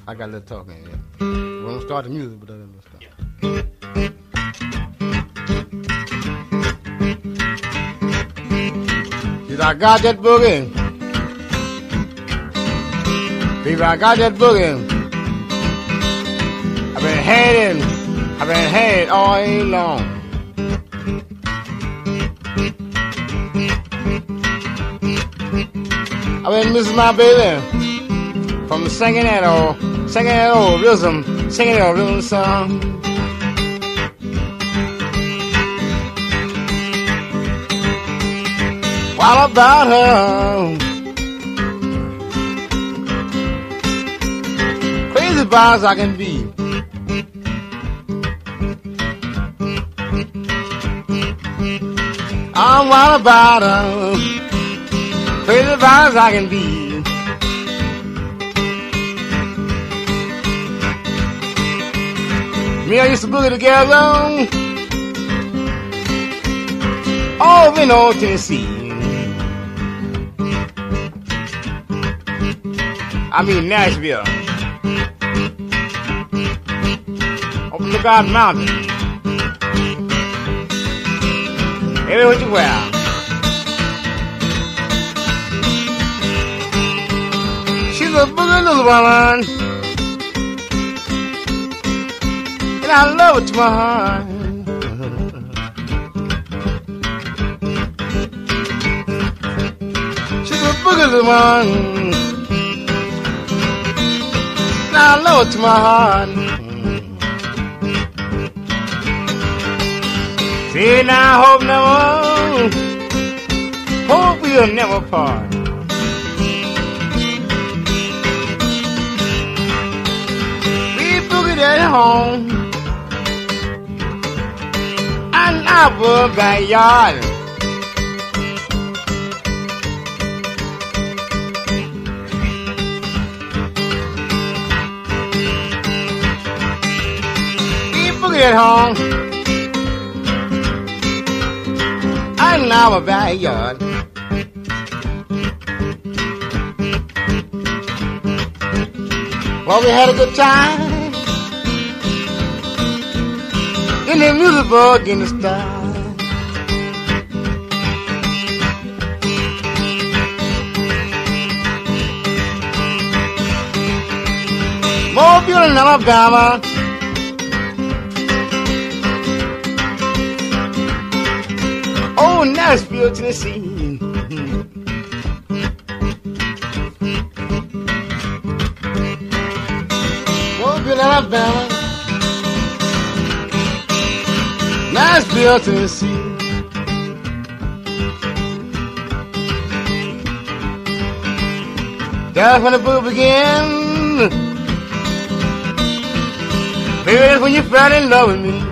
I got a little talking here. We won't start the music, but let's start. I got that boogie. Baby, I got that boogie. I've been had it all day long. I've been missing my baby from singing that old rhythm, singing that old rhythm song. All about her, crazy about as I can be. I'm wild about her, crazy about as I can be. Me and I used to boogie together, over in old Tennessee. I mean Nashville, up in the Garden Mountain, everywhere. She's a boogie little woman, and I love her to my heart. She's a boogie little woman, I love it to my heart. See now, hope we'll never part. We boogied at home in our backyard. At home in our backyard. Well, we had a good time in the music book in the style. Mobile in Alabama, oh, Nashville, Tennessee. Mobile, Alabama, Nashville, Tennessee. That's when the book began. Baby, that's when you fell in love with me.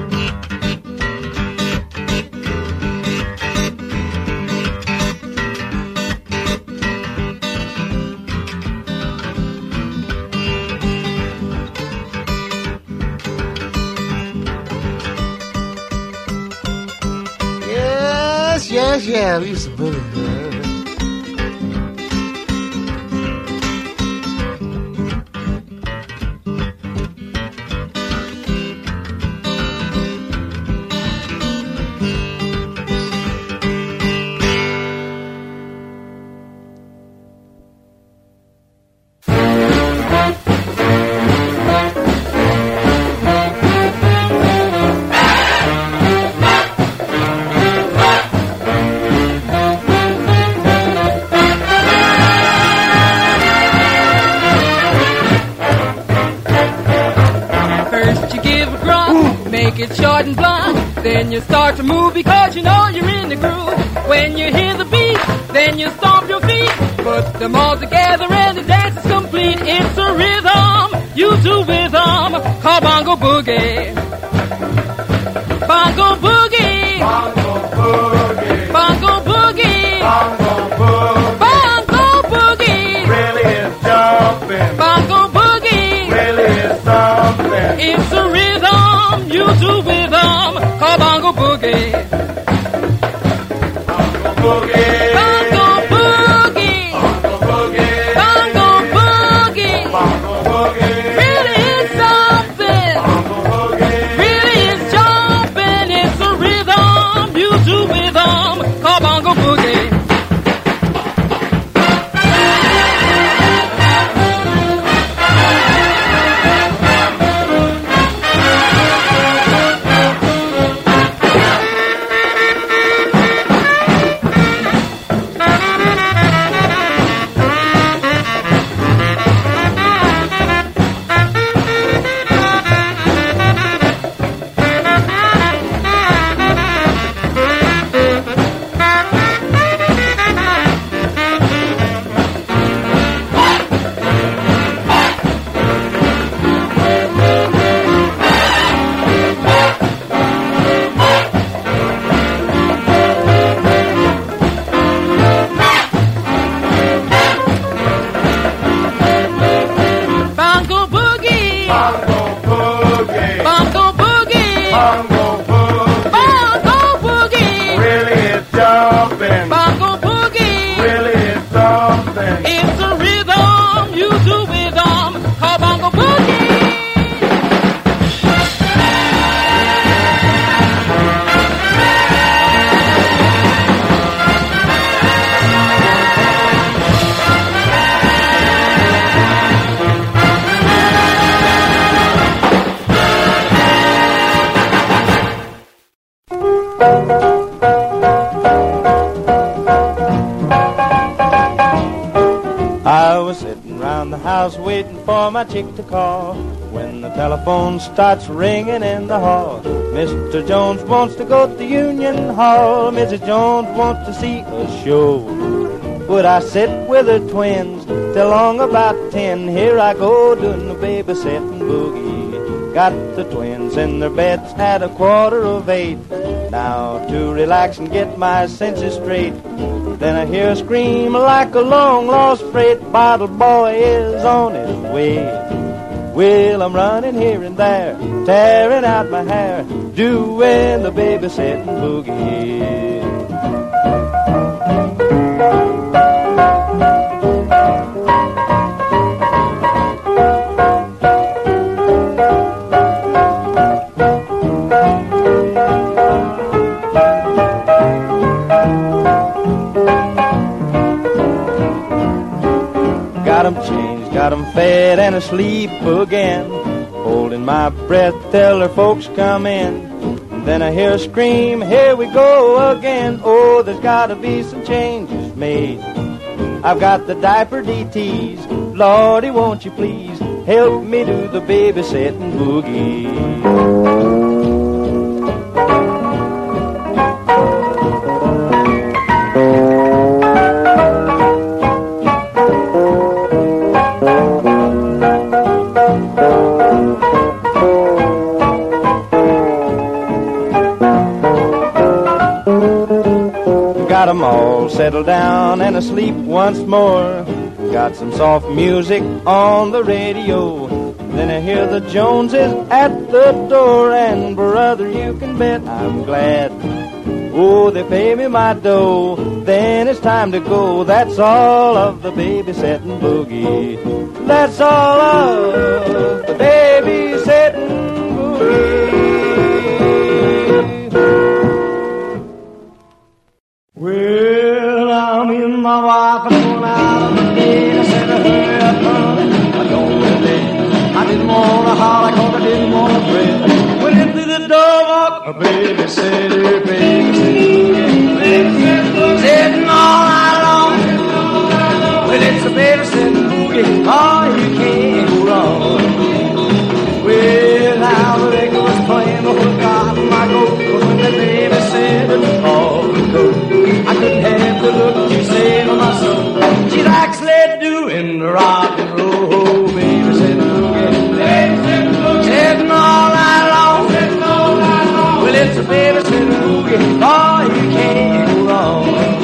Yeah, we used to boogie, girl. It's short and blunt, then you start to move because you know you're in the groove. When you hear the beat, then you stomp your feet. Put them all together and the dance is complete. It's a rhythm, you do with them, called bongo boogie. Bongo boogie. Bongo boogie. Bongo boogie. Bongo boogie. Bongo boogie. Really is jumping. Bongo boogie. Really is something. It's a rhythm, you do with them, called bongo boogie. Bongo boogie. Bongo boogie. Bongo boogie. Bongo boogie. Bongo boogie. house waiting for my chick to call. When the telephone starts ringing in the hall, Mr. Jones wants to go to Union Hall. Mrs. Jones wants to see a show. Would I sit with her twins till long about 10? Here I go doing the babysitting boogie. Got the twins in their beds at 7:15. Now to relax and get my senses straight, then I hear a scream like a long-lost freight. Bottle boy is on his way. Well, I'm running here and there, tearing out my hair, doing the babysitting boogie. Got 'em changed, got 'em fed and asleep again, holding my breath till their folks come in. And then I hear a scream, here we go again. Oh, there's gotta be some changes made. I've got the diaper DTs, Lordy, won't you please help me do the babysitting boogie. Got 'em all settled down and asleep once more. Got some soft music on the radio. Then I hear the Joneses at the door, and brother, you can bet I'm glad. Oh, they pay me my dough, then it's time to go. That's all of the babysitting boogie. That's all of the babysitting boogie. Well, I'm in my wife and going out on the bed. I said, hurry up, honey, I'm going to bed. I didn't want to holler, cause I didn't want to fret. Went into the door, walked my babysitter, sitting all night long. Well, it's a babysitting boogie, oh, you can't go wrong. Well, now the record was playing, the whole God, my goat, cause when the babysitter called the coat, I couldn't help the look you saved on my soul. She likes let doing the rock and roll, baby, sitting boogie, sitting all night long. Well, it's a baby sitting boogie, oh, you can't go wrong.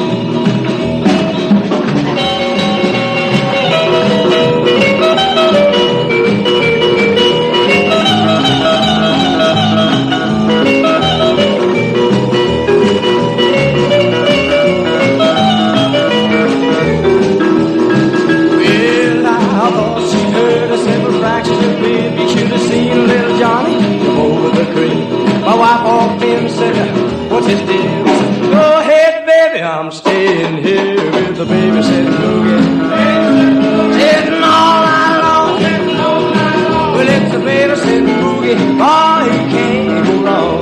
My wife walked in and said, what's his deal? Go ahead, baby, I'm staying here with the babysitting boogie. Sitting all night long. Well, it's a babysitting boogie. Oh, you can't go wrong.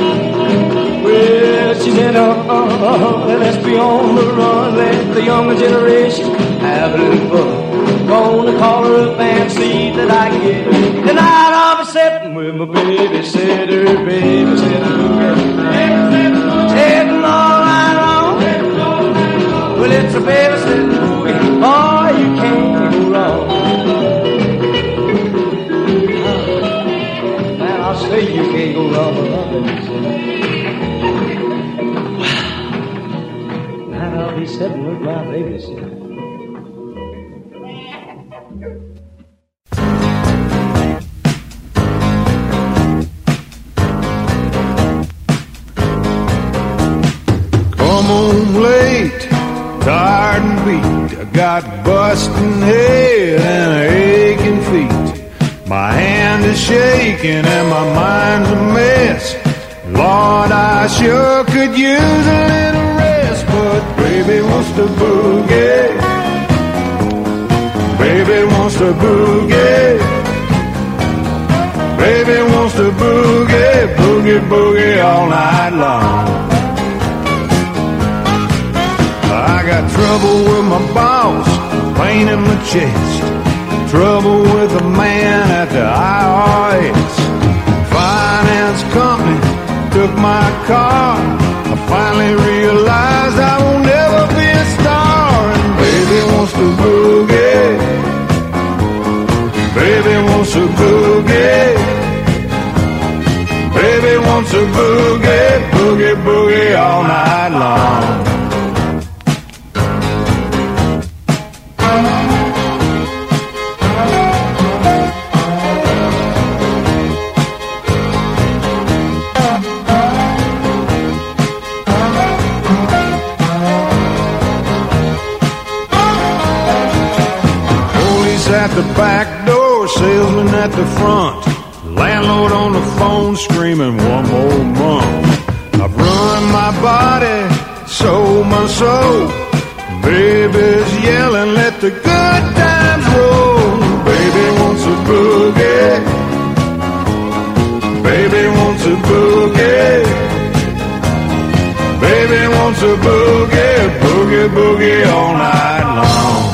Well, she said, let's be on the run. Let the younger generation have a little fun. Gonna call her up and see that I can get her. Tonight I'll be sitting with my babysitter, sitting all night long. Well, it's a babysitting boogie, oh, you can't go wrong. Man, I'll say you can't go wrong with my babysitter. Tonight I'll be sitting with my babysitter. Come home late, tired and beat. I got busting head and aching feet. My hand is shaking and my mind's a mess. Lord, I sure could use a little rest, but baby wants to boogie. Baby wants to boogie. Baby wants to boogie, boogie, boogie all night long. I got trouble with my boss, pain in my chest, trouble with a man at the IRS. Finance company took my car. I finally realized I won't never be a star. And baby wants to boogie. Baby wants to boogie. Baby wants to boogie, boogie, boogie all night long. At the back door, salesman at the front, landlord on the phone screaming one more month. I've ruined my body, sold my soul. Baby's yelling, let the good times roll. Baby wants a boogie. Baby wants a boogie. Baby wants a boogie, boogie, boogie all night long.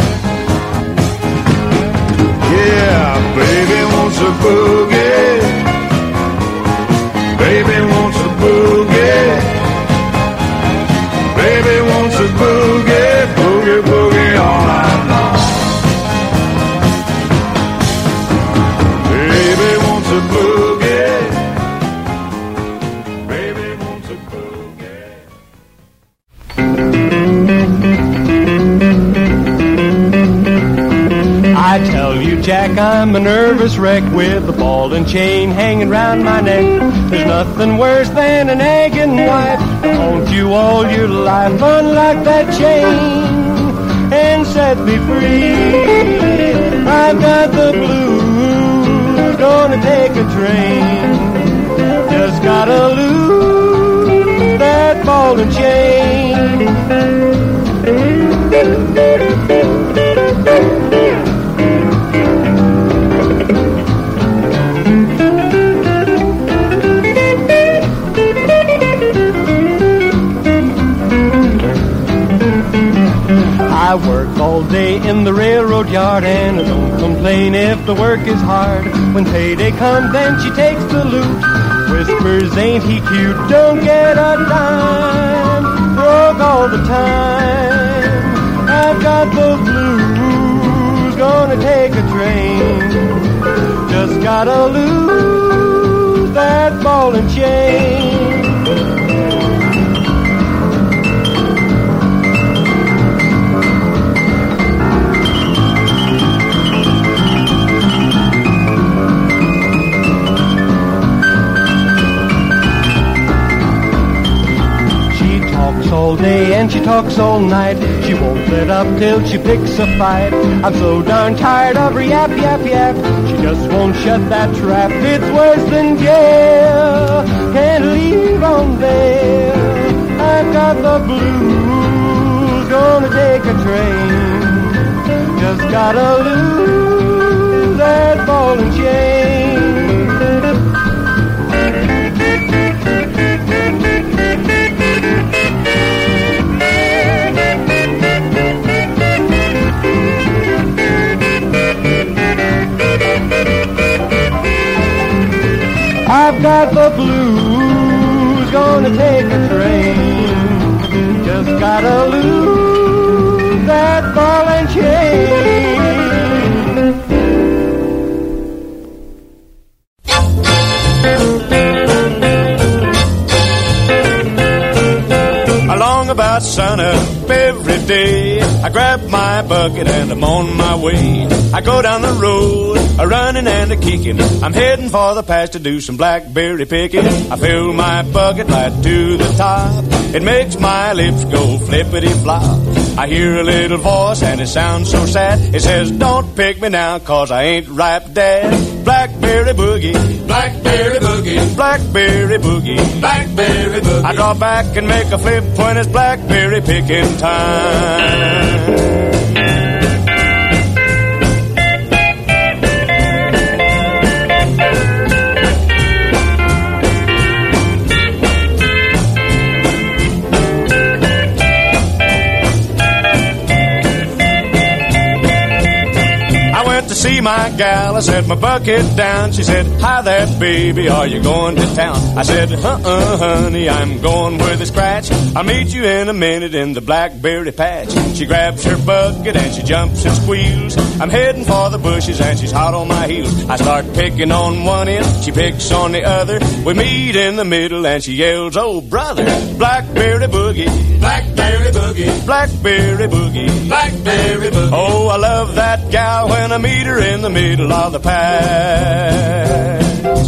Yeah, baby wants a boogie. Baby wants a boogie. Baby wants a boogie, boogie, boogie all night long. Baby wants a boogie. Baby wants a boogie. I tell you, Jack, I'm a nervous wreck with a ball and chain hanging round my neck. There's nothing worse than an nagging wife to haunt you all your life. Unlock that chain and set me free. I've got the blues, gonna take a train. Just gotta lose that ball and chain. I work all day in the railroad yard and I don't complain if the work is hard. When payday comes then she takes the loot, whispers ain't he cute, don't get a dime, broke all the time. I've got the blues, gonna take a train, just gotta lose that ball and chain. All day and she talks all night. She won't let up till she picks a fight. I'm so darn tired of her yap, yap, yap. She just won't shut that trap. It's worse than jail. Can't leave on there. I've got the blues. Gonna take a train. Just gotta lose that ball and chain. I've got the blues, gonna take a train. Just gotta lose that ball and chain. Along about sunup every day, I grab my bucket and I'm on my way. I go down the road, a-running and a-kicking. I'm heading for the patch to do some blackberry picking. I fill my bucket right to the top. It makes my lips go flippity-flop. I hear a little voice and it sounds so sad. It says, don't pick me now, 'cause I ain't ripe, Dad. Blackberry boogie, blackberry boogie, blackberry boogie, blackberry boogie. I draw back and make a flip when it's blackberry picking time. see my gal. I set my bucket down. She said, hi there, baby, are you going to town? I said, honey, I'm going where the scratch. I'll meet you in a minute in the blackberry patch. She grabs her bucket and she jumps and squeals. I'm heading for the bushes and she's hot on my heels. I start picking on one end, she picks on the other. We meet in the middle and she yells, oh brother, blackberry boogie, blackberry boogie, blackberry boogie, blackberry boogie. Oh, I love that gal when I meet her in the middle of the patch.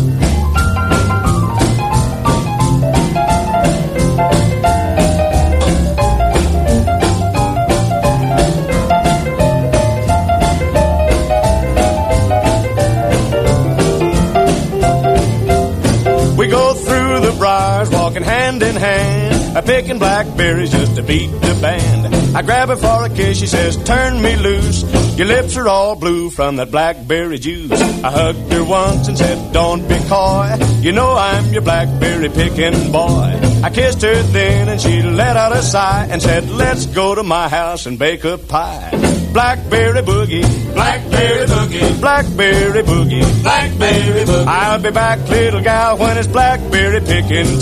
We go through the briars, walking hand in hand, picking blackberries just to beat the band. I grab her for a kiss, she says, turn me loose. Your lips are all blue from that blackberry juice. I hugged her once and said, don't be coy. You know I'm your blackberry picking boy. I kissed her then and she let out a sigh and said, let's go to my house and bake a pie. Blackberry boogie, blackberry boogie, blackberry boogie, blackberry boogie. I'll be back, little gal, when it's blackberry picking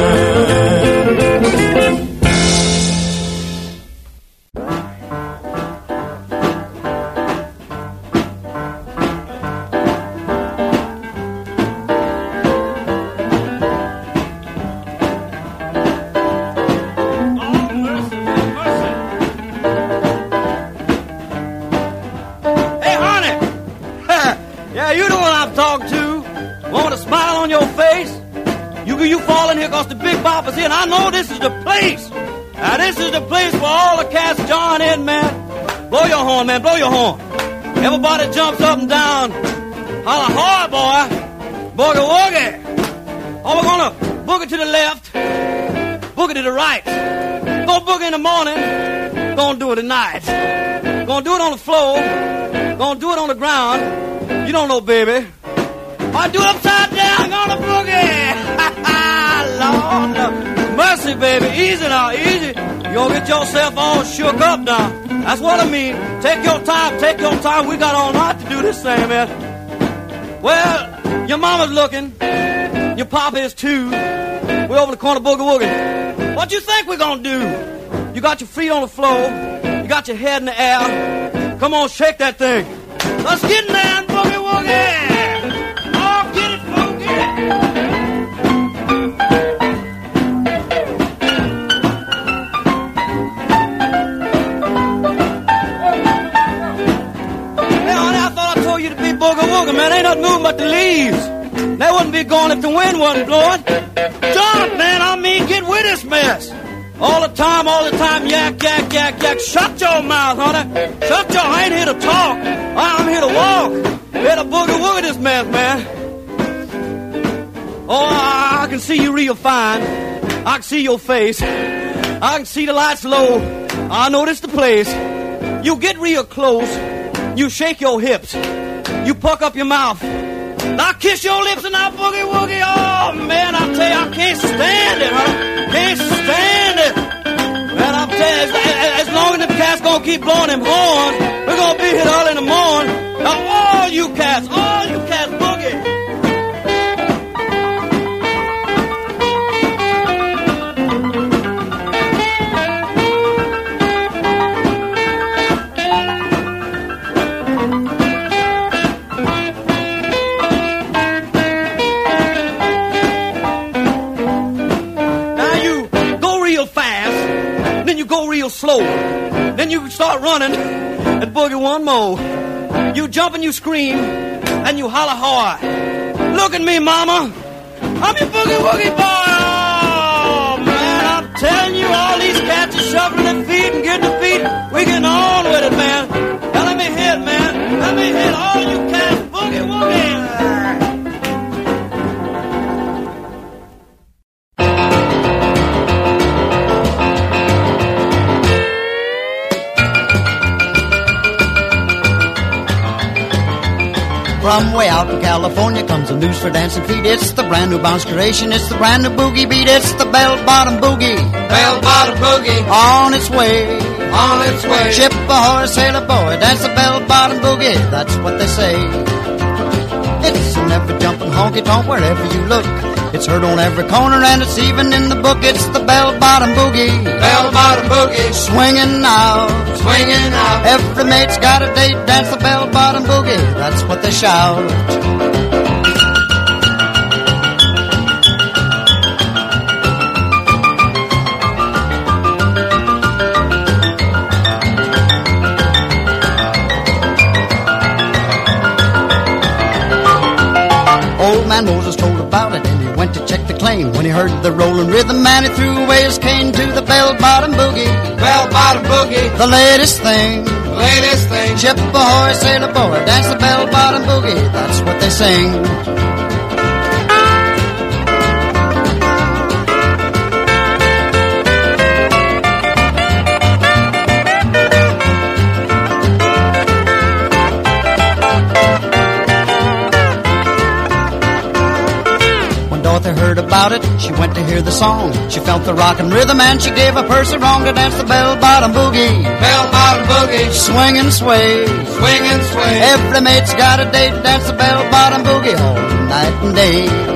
time. And I know this is the place. Now this is the place where all the cats join in, man. Blow your horn, man, blow your horn. Everybody jumps up and down. Holla hard, boy. Boogie woogie. Oh, we're gonna boogie to the left, boogie to the right. Go boogie in the morning, gonna do it at night. Gonna do it on the floor, gonna do it on the ground. You don't know, baby. I do it upside down, gonna boogie. Lord, mercy, baby, easy now, easy. You gonna get yourself all shook up now. That's what I mean. Take your time, take your time. We got all night to do this thing, man. Well, your mama's looking, your papa is too. We're over the corner boogie woogie. What you think we're gonna do? You got your feet on the floor, you got your head in the air. Come on, shake that thing. Let's get in there and boogie woogie. Oh, get it, folks, get it. Boogie woogie, man, ain't nothing moving but the leaves. They wouldn't be going if the wind wasn't blowing. Jump, man, I mean, get with this mess. All the time, yak, yak, yak, yak. Shut your mouth, honey. Shut your, I ain't here to talk. I'm here to walk. Here to boogie woogie this mess, man. Oh, I can see you real fine. I can see your face. I can see the lights low. I know this the place. You get real close. You shake your hips. You puck up your mouth. Now kiss your lips and now boogie woogie. Oh, man, I tell you, I can't stand it, huh? Can't stand it. Man, I tell you, as long as the cats gonna keep blowing them horns, we're gonna be here early in the morning. Now, all you cats, boogie. Slow. Then you start running and boogie one more. You jump and you scream and you holler hard. Look at me, mama. I'm your boogie woogie boy. Oh, man, I'm telling you, all these cats are shuffling their feet and getting their feet. We getting on with it, man. Now let me hit, man. Let me hit all you cats boogie woogie. From way out in California comes the news for dancing feet. It's the brand new bounce creation. It's the brand new boogie beat. It's the bell-bottom boogie. Bell-bottom boogie. On its way. On its way. Ship ahoy, sailor boy, dance the bell-bottom boogie. That's what they say. It's an ever-jumping honky-tonk wherever you look. It's heard on every corner and it's even in the book. It's the bell-bottom boogie. Bell-bottom boogie. Swinging out. Swinging out. Every mate's got a date, dance the bell-bottom boogie. That's what they shout. Old man Moses told about it and he went to check the claim. When he heard the rolling rhythm, man, he threw away his cane to the bell-bottom boogie. Bell-bottom boogie. The latest thing. Latest thing. Ship ahoy, sailor boy, dance the bell-bottom boogie. That's what they sing. Dorothy heard about it, she went to hear the song. She felt the rockin' rhythm and she gave up her sarong to dance the bell-bottom boogie. Bell-bottom boogie. Swing and sway. Swing and sway. Every mate's got a date to dance the bell-bottom boogie all night and day.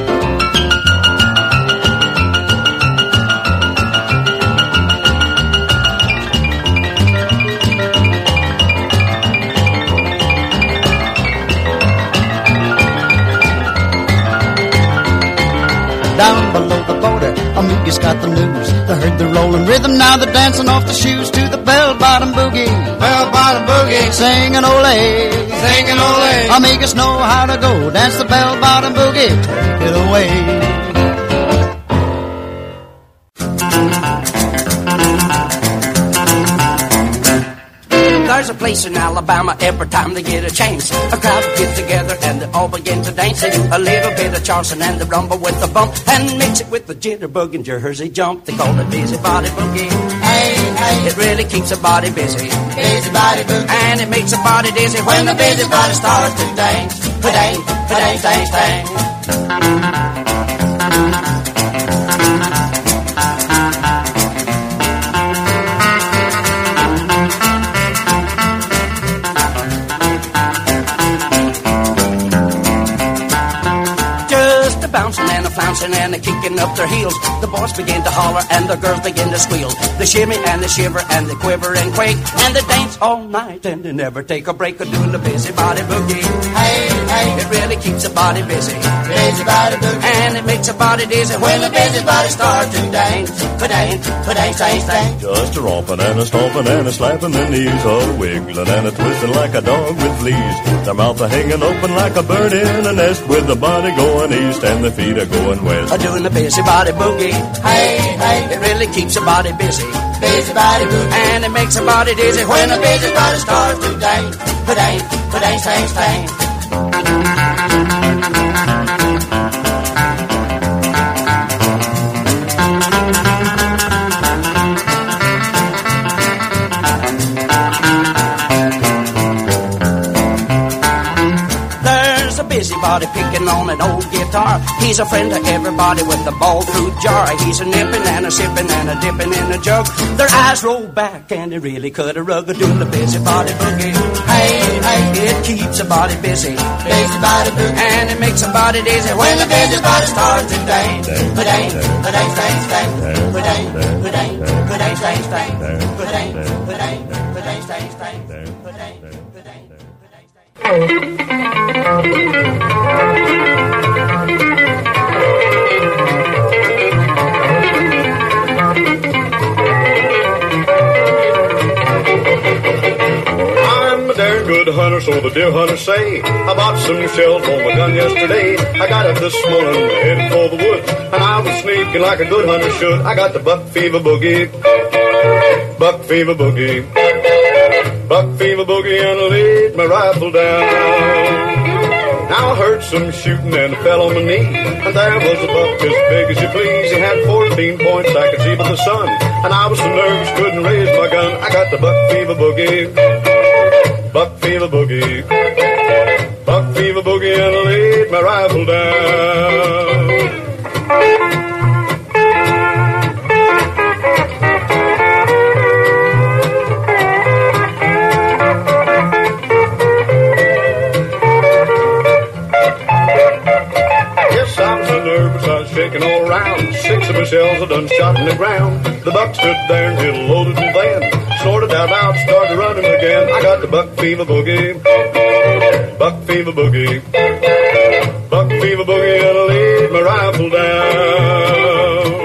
Down below the border, Amigos got the news. They heard the rolling rhythm, now they're dancing off the shoes to the bell-bottom boogie. Bell-bottom boogie. Singing ole. Singing ole. Amigos know how to go, dance the bell-bottom boogie. Take it away. There's a place in Alabama every time they get a chance. A crowd gets together and they all begin to dance. They do a little bit of Charleston and they rumble with the bump and mix it with the jitterbug and Jersey jump. They call it busy body boogie. Hey, hey, it really keeps a body busy. Busy body boogie. And it makes a body dizzy when the busy body starts to dance. Pa-dang, pa-dang, dang, dang. Bouncing and a flouncing and a kicking up their heels. The boys begin to holler and the girls begin to squeal. They shimmy and they shiver and they quiver and quake. And they dance all night and they never take a break of doing the busy body boogie. Hey, hey, it really keeps a body busy. Busy body boogie. And it makes a body dizzy when the busy body starts to dance. Pa-dang, pa-dang, dang, dang. Just a romping and a stomping and a slapping their knees, a wiggling and a twisting like a dog with fleas. Their mouth a hanging open like a bird in a nest, with the body going east and the feet are going west. Doing the busy body boogie. Hey, hey, it really keeps a body busy. Busy body boogie. And it makes a body dizzy when a busy body starts to dance. Pa-dang, pa-dang, dang, dang. Busybody picking on an old guitar. He's a friend to everybody with the ball fruit jar. He's a nipping and a sipping and a dipping in a jug. Their eyes roll back and they really cut a rug doing the busybody boogie. Hey, hey, it keeps a body busy. Busybody boogie. And it makes a body dizzy when the busybody starts to dance. Pa-dang, pa-dang, dang, dang. Pa-dang, pa-dang, pa-dang, dang, dang. Pa-dang, pa-dang, pa-dang, dang, dang. Pa-dang, pa-dang. I'm a darn good hunter, so the deer hunters say. I bought some shells for my gun yesterday. I got up this morning headed for the woods, and I was sneaking like a good hunter should. I got the buck fever boogie, buck fever boogie, buck fever boogie, and I laid my rifle down. Now I heard some shooting and I fell on my knee, and there was a buck as big as you please. He had 14 points, I could see by the sun, and I was so nervous couldn't raise my gun. I got the buck fever boogie, buck fever boogie, buck fever fever boogie and I laid my rifle down. Yes, I was so nervous, I was shaking all around. 6 of my shells I done shot in the ground. The buck stood there until loaded and then snorted out, started running again. I got the buck fever boogie, buck fever boogie, buck fever boogie, and I laid my rifle down.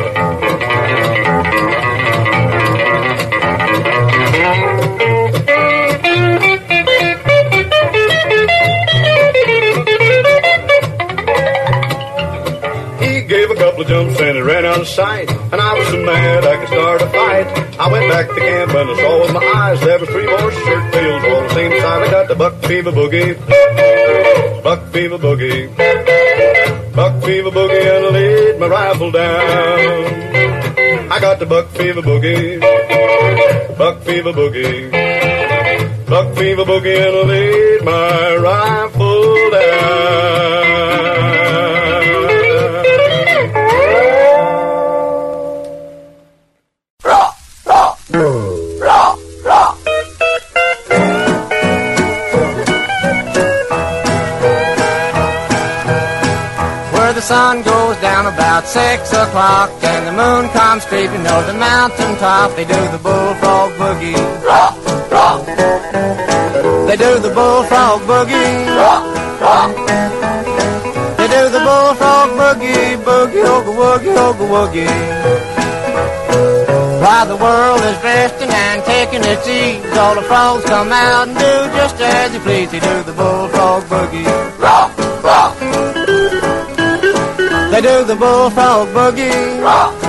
He gave a couple of jumps and he ran out of sight, and I was so mad I could start a fight. I went back to camp and I saw with my eyes there were 3 more shirt tails all the same size. I got the buck fever boogie, buck fever boogie, buck fever boogie, and I laid my rifle down. I got the buck fever boogie, buck fever boogie, buck fever boogie, and I laid my rifle down. The sun goes down about 6 o'clock and the moon comes creeping over the mountain top. They do the bullfrog boogie. They do the bullfrog boogie. They do the bullfrog boogie, boogie, ooga woogie, ooga woogie. While the world is resting and taking its ease, all the frogs come out and do just as they please. They do the bullfrog boogie. They do the bullfrog boogie.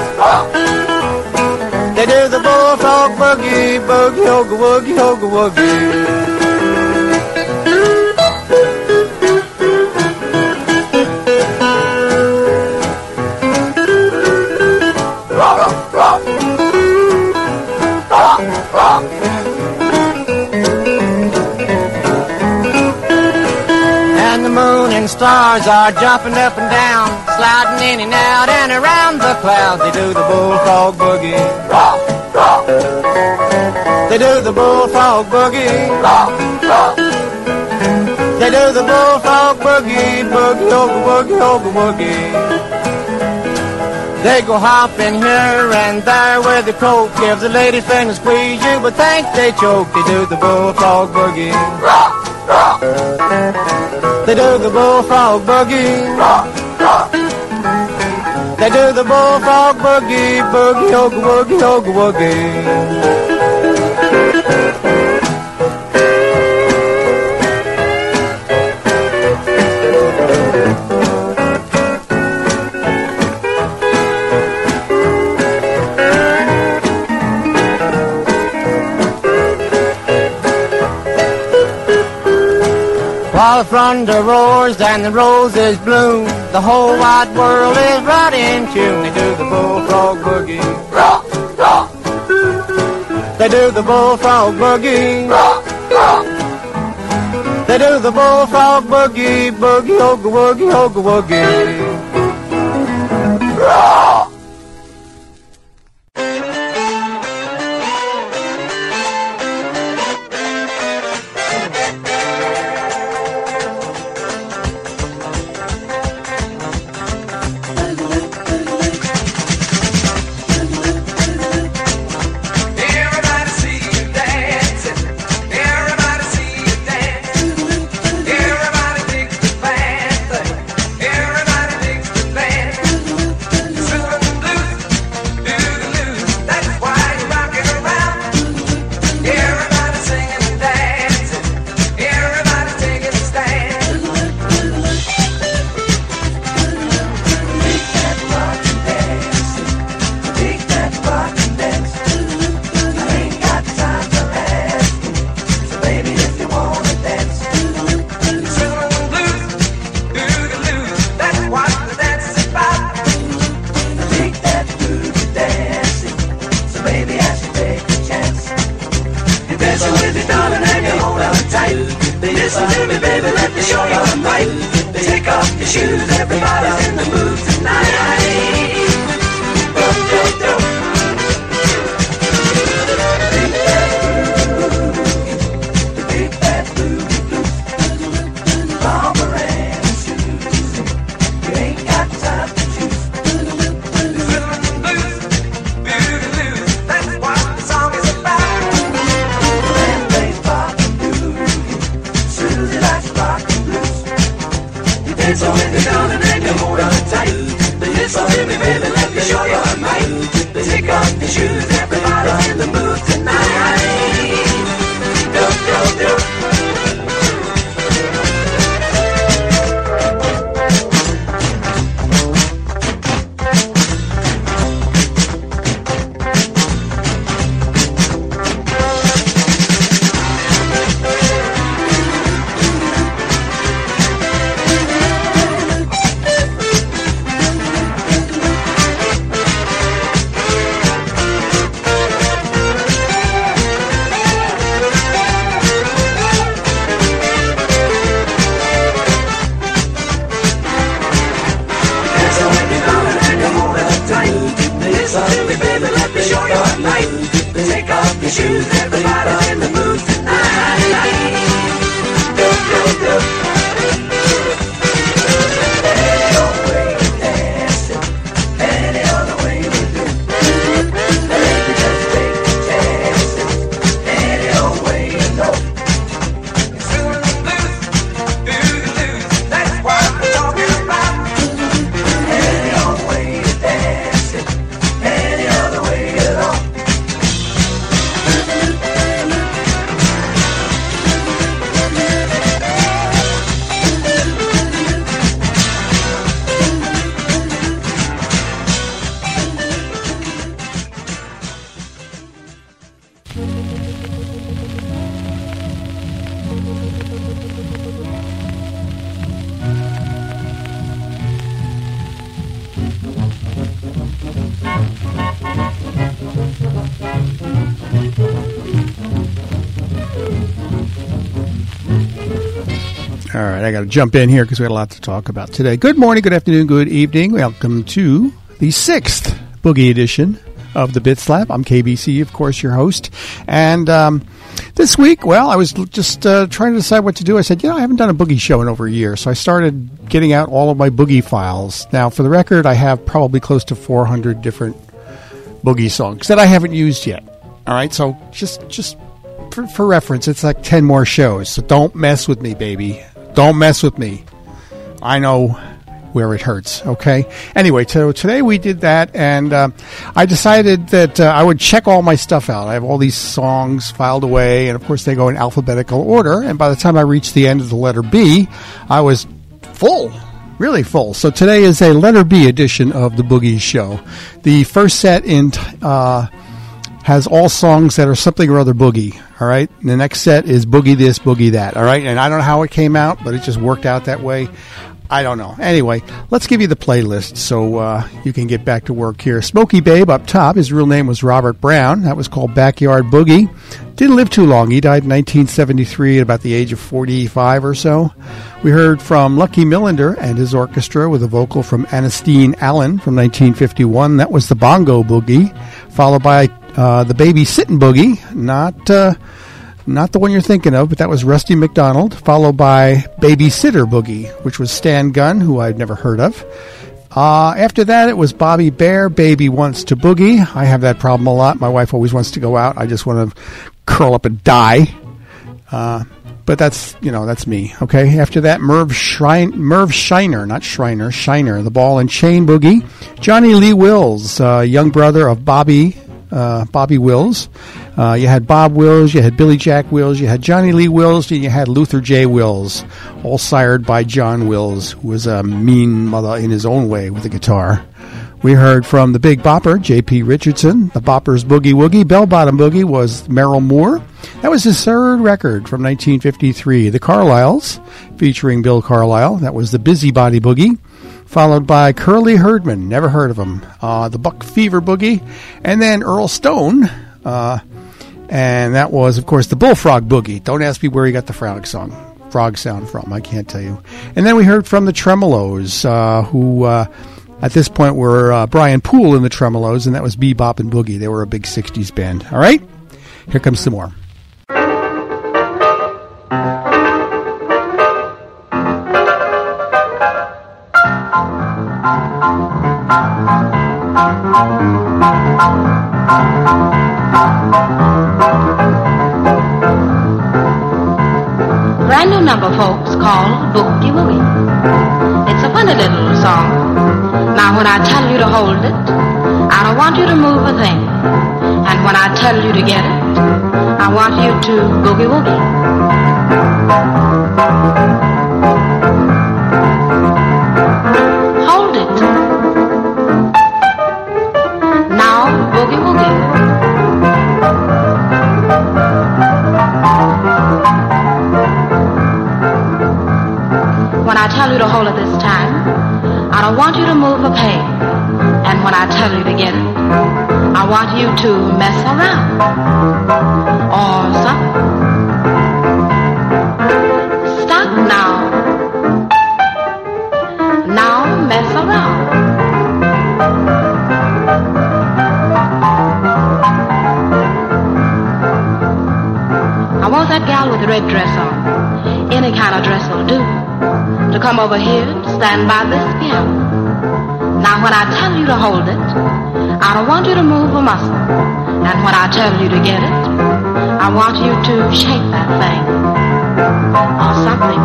They do the bullfrog boogie, boogie, ooga woogie, ooga woogie. And the moon and stars are jumping up and down, sliding in and out and around the clouds. They do the bullfrog boogie. They do the bullfrog boogie. They do the bullfrog boogie, boogie, ooga woogie, ooga woogie. They go hopping here and there where the croak gives the lady friend a squeeze. You would think they choke. They do the bullfrog boogie. They do the bullfrog boogie. They do the bullfrog boogie, boogie, ooga woogie, ooga woogie. While the thunder roars and the roses bloom, the whole wide world is right in tune. They do the bullfrog boogie. They do the bullfrog boogie. They do the bullfrog boogie, boogie, ooga woogie, ooga woogie. Dance with me, darling, and you hold on tight. Listen to me, baby, let me show you a night. Take off your shoes, everybody's in the mood tonight. Do, do, do. Shoes, everybody's in the mood tonight. Do, do, do. Any old way you dance it, any other way you do. Baby, just take a chance it, any old way you know. It's doing the blues, do the blues, that's what we're talking about. Any old way you dance it, any other way you know. All right, I got to jump in here because we got a lot to talk about today. Good morning, good afternoon, good evening. Welcome to the 6th Boogie edition of the Bit Slap. I'm KBC, of course, your host. And this week, well, I was just trying to decide what to do. I said, I haven't done a Boogie show in over a year. So I started getting out all of my Boogie files. Now, for the record, I have probably close to 400 different Boogie songs that I haven't used yet. All right, so just for reference, it's like 10 more shows. So don't mess with me, baby. Don't mess with me. I know where it hurts, okay? Anyway, so today we did that, and I decided that I would check all my stuff out. I have all these songs filed away, and of course they go in alphabetical order, and by the time I reached the end of the letter B, I was full, really full. So today is a letter B edition of the Boogie Show. The first set has all songs that are something or other boogie, all right? And the next set is boogie this, boogie that, all right? And I don't know how it came out, but it just worked out that way. I don't know. Anyway, let's give you the playlist so you can get back to work here. Smokey Babe up top. His real name was Robert Brown. That was called Backyard Boogie. Didn't live too long. He died in 1973 at about the age of 45 or so. We heard from Lucky Millinder and his orchestra with a vocal from Ernestine Allen from 1951. That was the Bongo Boogie, followed by the Babysittin' Boogie, not the one you're thinking of, but that was Rusty McDonald, followed by Babysitter Boogie, which was Stan Gunn, who I'd never heard of. After that, it was Bobby Bear, Baby Wants to Boogie. I have that problem a lot. My wife always wants to go out. I just want to curl up and die. But that's me, okay? After that, Merv Shiner, not Shriner, Shiner, the Ball and Chain Boogie. Johnny Lee Wills, young brother of Bobby Wills. You had Bob Wills, you had Billy Jack Wills, you had Johnny Lee Wills, and you had Luther J. Wills, all sired by John Wills, who was a mean mother in his own way with the guitar. We heard from the Big Bopper, J.P. Richardson, the Boppers Boogie Woogie. Bell Bottom Boogie was Merrill Moore. That was his third record from 1953. The Carlyles, featuring Bill Carlisle. That was the Busybody Boogie, followed by Curly Herdman, never heard of him, the Buck Fever Boogie, and then Earl Stone, and that was, of course, the Bullfrog Boogie. Don't ask me where he got the frog sound from. I can't tell you. And then we heard from the Tremolos, who at this point were Brian Poole in the Tremolos, and that was Bebop and Boogie. They were a big 60s band. All right? Here comes some more. brand new number, folks, called Boogie Woogie. It's a funny little song. Now, when I tell you to hold it, I don't want you to move a thing. And when I tell you to get it, I want you to boogie woogie. Hold it. Now, boogie woogie. When I tell you to hold it this time, I don't want you to move a peg. And when I tell you to get it, I want you to mess around. Or something. Stop now. Now mess around. I want that gal with the red dress on. Any kind of dress will do. To come over here and stand by this piano. Now when I tell you to hold it, I don't want you to move a muscle. And when I tell you to get it, I want you to shake that thing. Or something.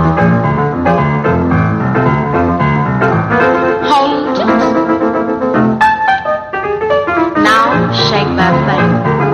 Hold it. Now shake that thing.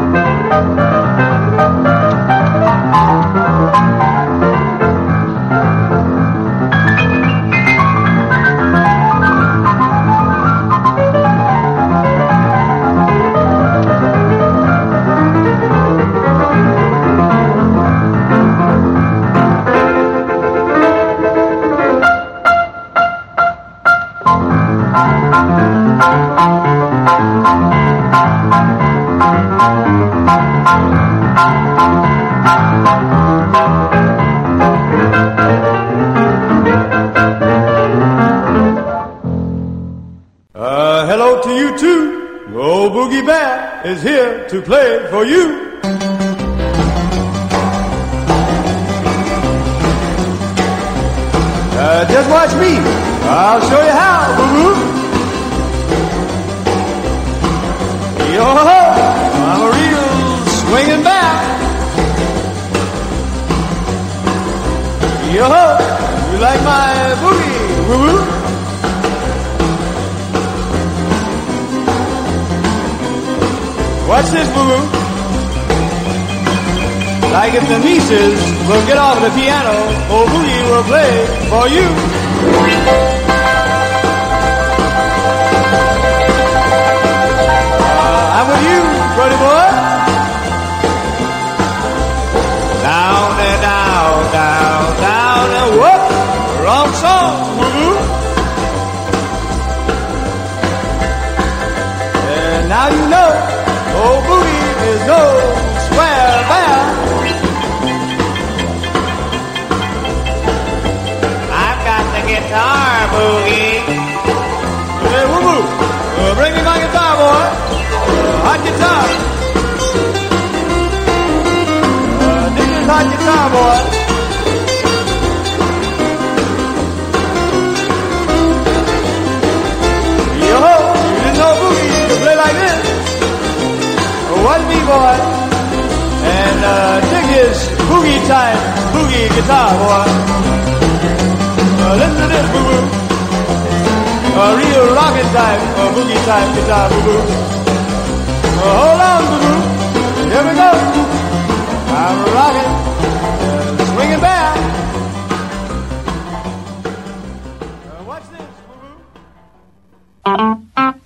Hello to you too. Old Boogie Bear is here to play for you. Just watch me. I'll show you how, boo-boo. Yo-ho, I'm a real swinging bear. Yo-ho, you like my boogie, boo-boo? Watch this, boo-boo. Like if the nieces will get off the piano, old Boogie will play for you. I'm with you, buddy boy. Down and down, down, down, and whoop. Wrong song, boo-boo. And now you know, old Boogie is no square bear. Guitar, Boogie. Hey, woo-woo. Bring me my guitar, boy. Hot guitar. Dig this hot guitar, boy. Yo-ho, you didn't know Boogie could play like this. Watch me, boy. And dig his boogie-type boogie guitar, boy. Listen to this, boo-boo. A real rockin' type, boogie type guitar, boo-boo. Hold on, boo-boo. Here we go. I'm rockin', swinging back. Watch this, boo-boo.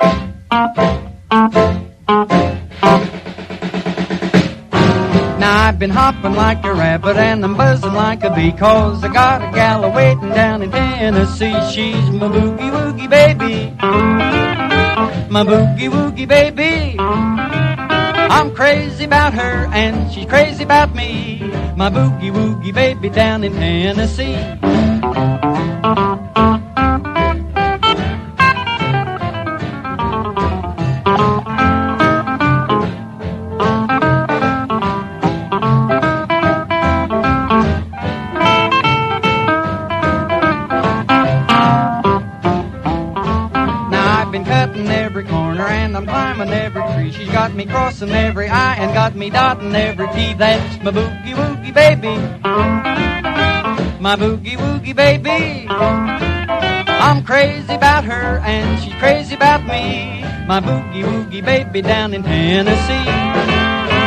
I've been hopping like a rabbit and I'm buzzing like a bee, 'cause I got a gal waiting down in Tennessee. She's my boogie woogie baby, my boogie woogie baby. I'm crazy about her and she's crazy about me, my boogie woogie baby down in Tennessee. She's got me crossing every I and got me dotting every T. That's my boogie woogie baby, my boogie woogie baby. I'm crazy about her and she's crazy about me, my boogie woogie baby down in Tennessee.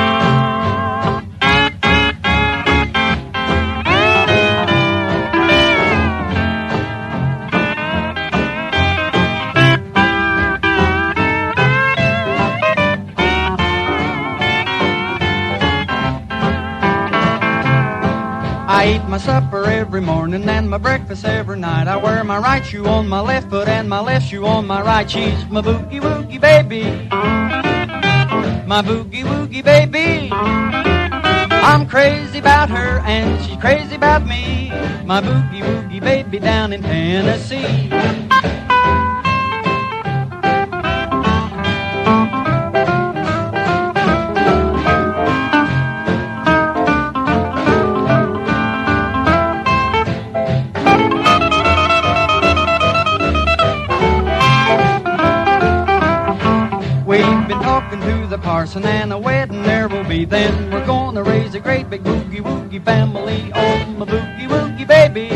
I eat my supper every morning and my breakfast every night. I wear my right shoe on my left foot and my left shoe on my right. She's my boogie woogie baby, my boogie woogie baby. I'm crazy about her and she's crazy about me, my boogie woogie baby down in Tennessee. Parson and a wedding there will be. Then we're gonna raise a great big boogie woogie family. Oh, my boogie woogie baby,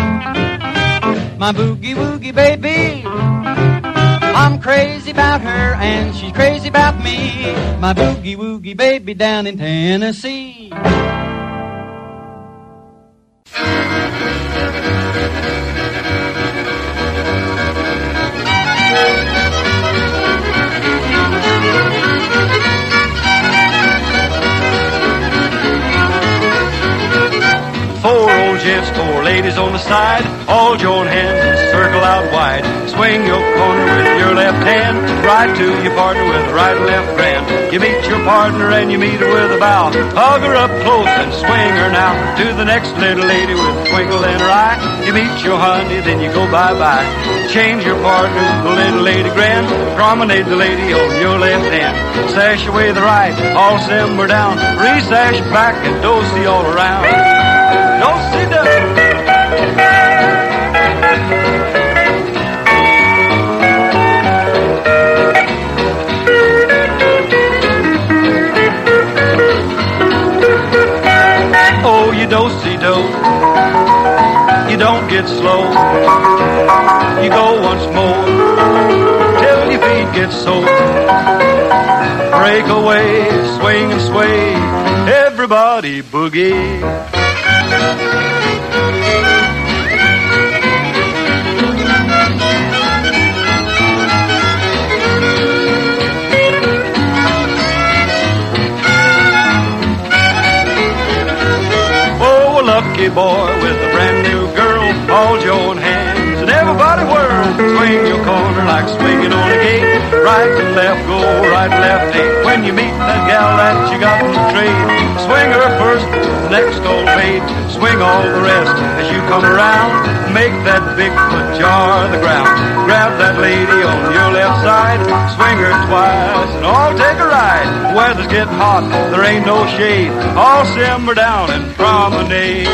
my boogie woogie baby. I'm crazy about her and she's crazy about me, my boogie woogie baby down in Tennessee. Gents, four ladies on the side, all join hands and circle out wide. Swing your corner with your left hand, right to your partner with the right and left grand. You meet your partner and you meet her with a bow. Hug her up close and swing her now to the next little lady with a twinkle in her eye. You meet your honey, then you go bye-bye. Change your partner to the little lady grand. Promenade the lady on your left hand. Sash away the right, all simmer down. Resash back and do-see all around. Do-see-do. Oh, you do-see-do. You don't get slow. You go once more till your feet get sore. Break away, swing and sway. Everybody boogie. Lucky boy with a brand new girl, all join hands and everybody whirl. Swing your corner like swinging on a gate. Right and left, go right and left, eight. When you meet that gal that you got to trade, swing her first, next old fade. Swing all the rest as you come around. Make that big foot jar the ground. Grab that lady on your left side, swing her twice and all take a ride. The weather's getting hot, there ain't no shade. All simmer down and promenade.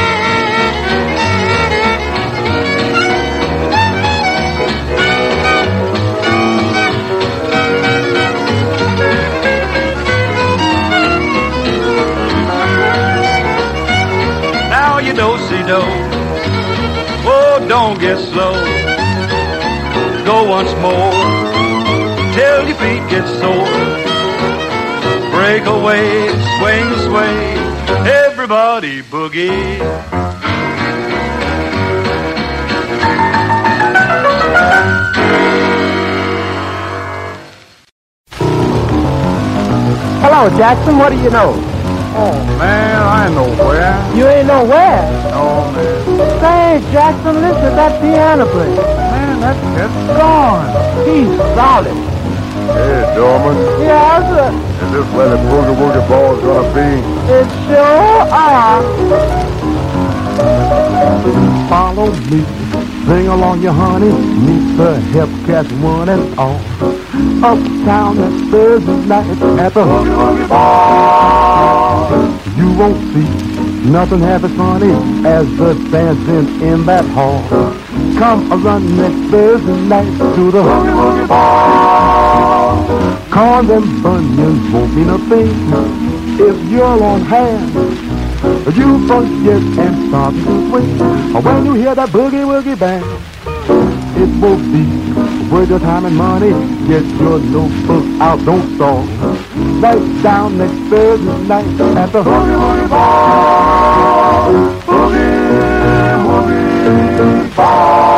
Now you do-see-do. Oh, don't get slow. Go once more till your feet get sore. Break away, swing, sway. Everybody boogie. Hello, Jackson. What do you know? Oh, man, I ain't nowhere. You ain't nowhere? No, man. Say, Jackson, listen to that piano player. Man, that's gone. He's solid. Hey, Dorman. Yes, sir. Is this where the Boogie Woogie Ball's gonna be? It sure are. Follow me, sing along, your honey. Meet the Hepcats one and all. Uptown at Thursday night at the Boogie Woogie Ball. You won't see nothing half as funny as the dancing in that hall. Come run next Thursday night to the Boogie Woogie Ball. Corn and bunions won't be no thing if you're on hand. You forget and start to swing. When you hear that boogie woogie band, it will be worth your time and money. Get your notebook out, don't stall. Right down next Thursday night at the Boogie Woogie Ball. Boogie Woogie Ball.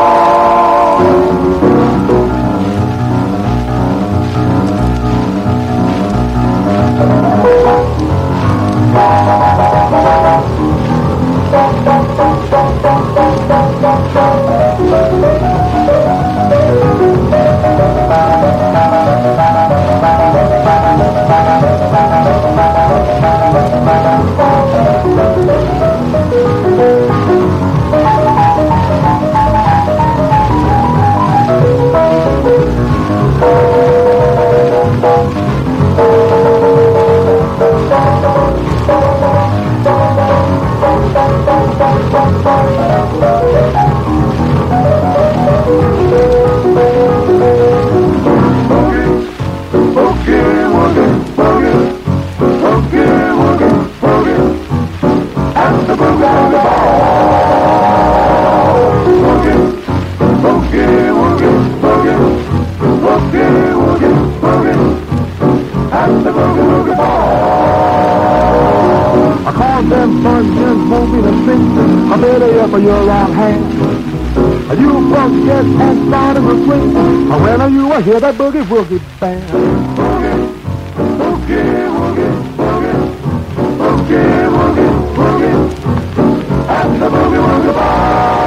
You're on hand. You forget and start to swing. When you will hear that boogie woogie band. Boogie, boogie, woogie, boogie, boogie, woogie, boogie, and the boogie woogie band.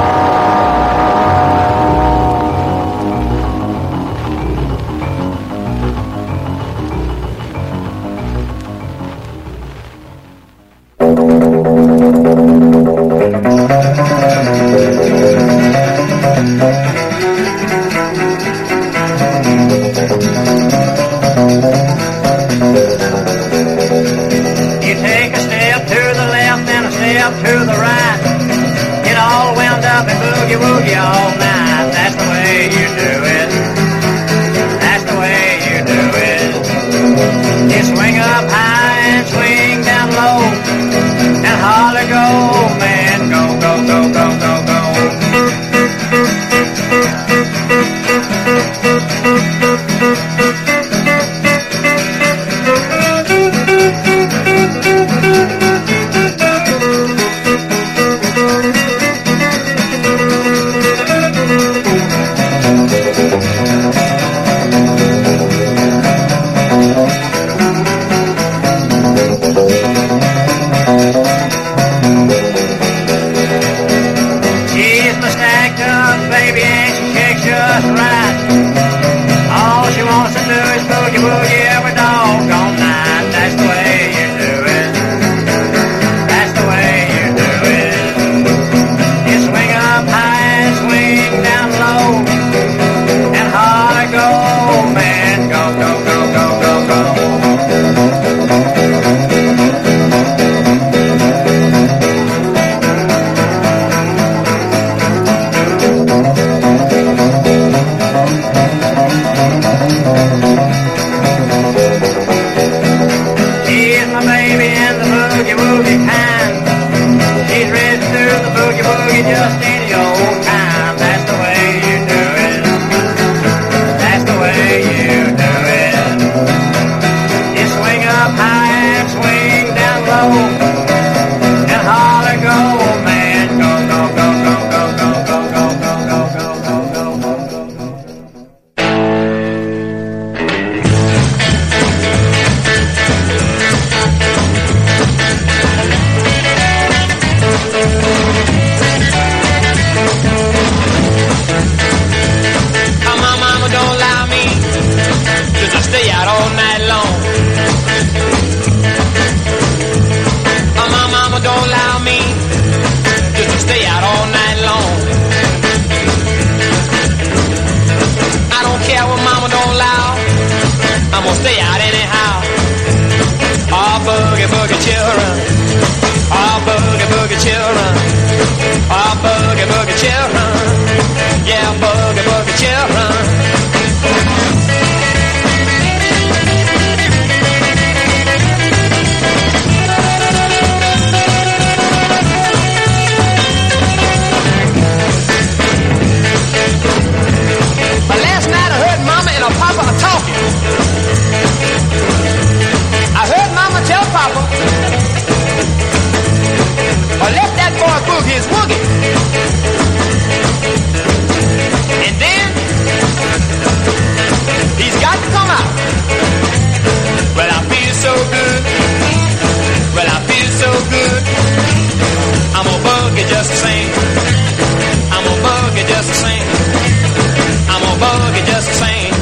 boogie just the same.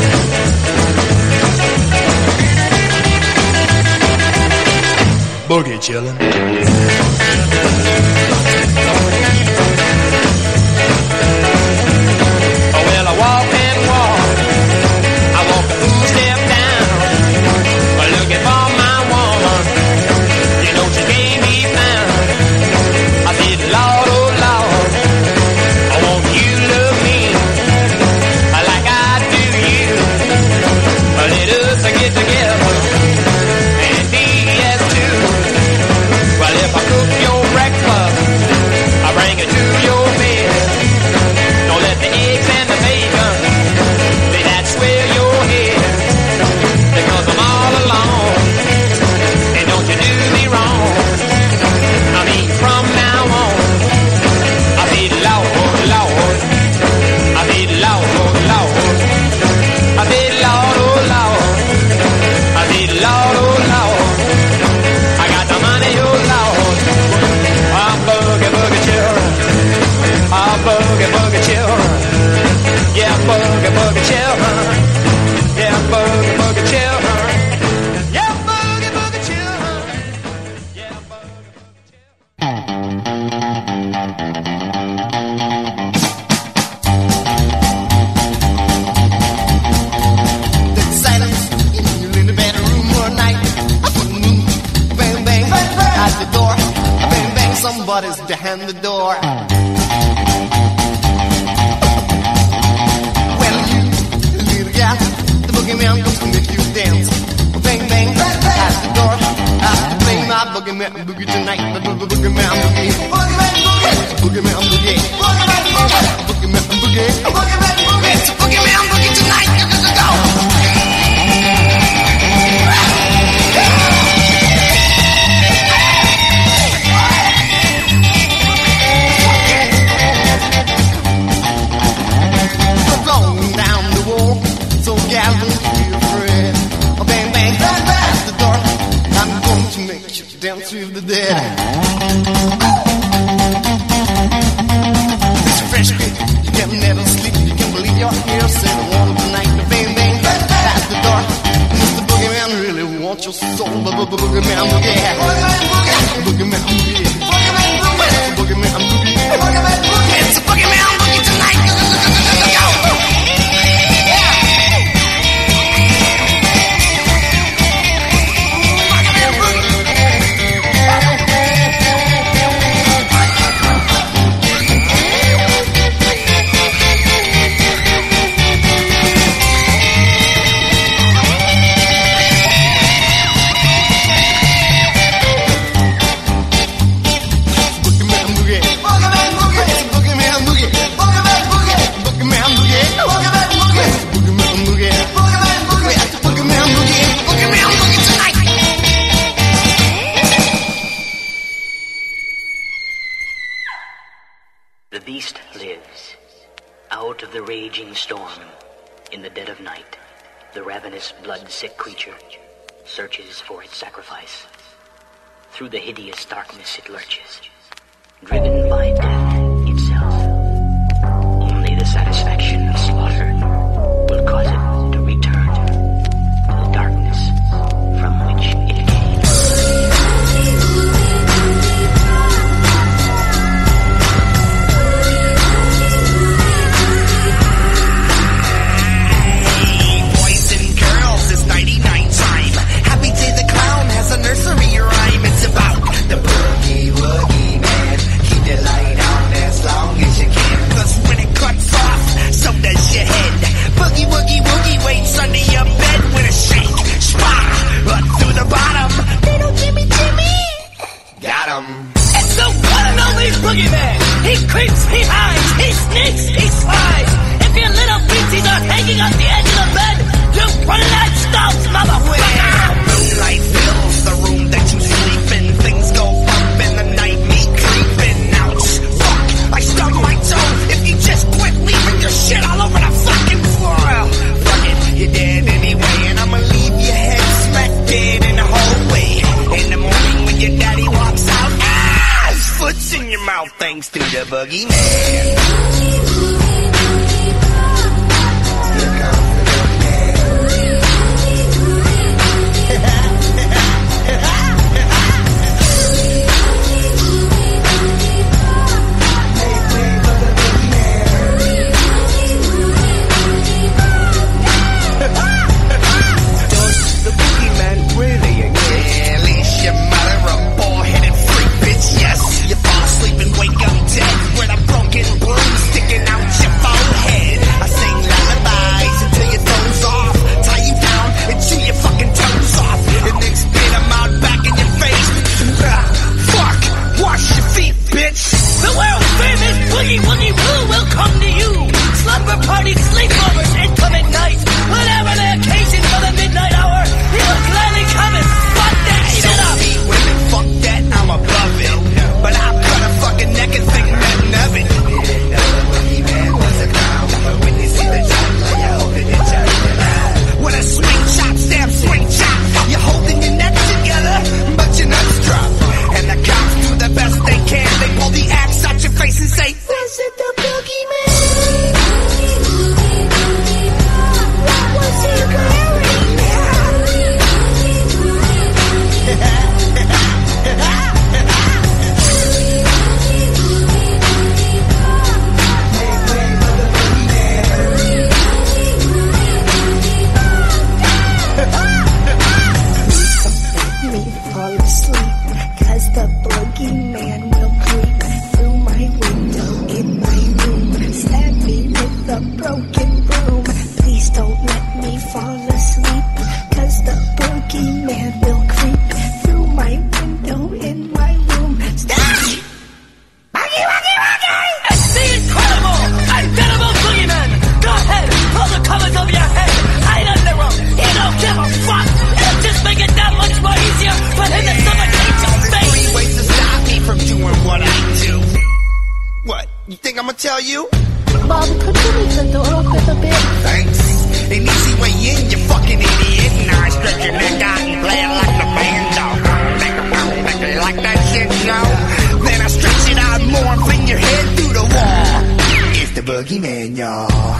Boogie chillin'. Oh, well, I walk and walk. I walk a few step down. Looking for my woman. You know she can't be found. I said, Lord, oh Lord, I want you to love me like I do you. Let us get together and be as two. Well, if I cook your breakfast, I bring it to your bed. Don't let the eggs and the bacon lay that swell your head. Because I'm all alone, and don't you do me wrong. I mean, from now on, I be Lord, Lord. I be Lord, Lord. I be Lord, oh Lord. I be Lord, oh Lord. I got the money, oh Lord. I'm boogie, boogie children. I'm boogie, boogie children. Yeah, boogie, boogie children. Yeah, boogie, boogie children. Yeah, boogie, boogie children. Yeah, The silence in the bedroom one night. Bang, bang, at the door. Bang, bang, somebody's behind the door. Well, you, little gal, the boogeyman comes to make you dance. Bang, bang, at the door. I play my boogeyman boogie tonight. The boogeyman boogie. Boogeyman boogie. Boogeyman boogie. It's a boogeyman boogie tonight. Go. Rolling down the wall, so gal, don't be afraid. Oh, bang, bang, at the door. I'm going to make you dance with the dead. It's a fresh kid, you can never sleep. You can believe your ears say the one of the night. Bang, bang, at the door. Mr. Boogeyman really wants your soul. Boogeyman boogie. Boogeyman boogie. Boogeyman boogie. It's a boogeyman boogie tonight. Go. The beast lives. Out of the raging storm, in the dead of night, the ravenous, blood-sick creature searches for its sacrifice. Through the hideous darkness it lurches, driven by death itself. Only the satisfaction of slaughter will cause it to return to the darkness from which it came. Boys and girls, it's 99 time. Happy Day the Clown has a nursery rhyme. It's about the boogie woogie man. Keep the light on as long as you can. 'Cause when it cuts off, so does your head. Boogie woogie woogie waits under your bed with a shake. Spot right through the bottom. Little Jimmy Jimmy. Got him. It's the one and only boogeyman. He creeps, he hides, he sneaks, he slides. If your little beasties are hanging on the edge of the bed, you put it out stops, motherfucker. Moonlight fills the room that you sleep in. Things go bump in the night, me creeping. Ouch, fuck, I stubbed my toe. If you just quit leaving your shit all over the fucking floor. Fuck it, you're dead anyway, and I'ma leave your head smack dead in the hallway. In the morning when your daddy walks out, his foot's in your mouth thanks to the boogeyman. are you? Bobby, could you leave the door open a bit? Thanks. An easy way in, you fucking idiot. Now I stretch your neck out and play it like the banjo. Like that shit, Joe? Then I stretch it out more and fling your head through the wall. It's the boogeyman, y'all.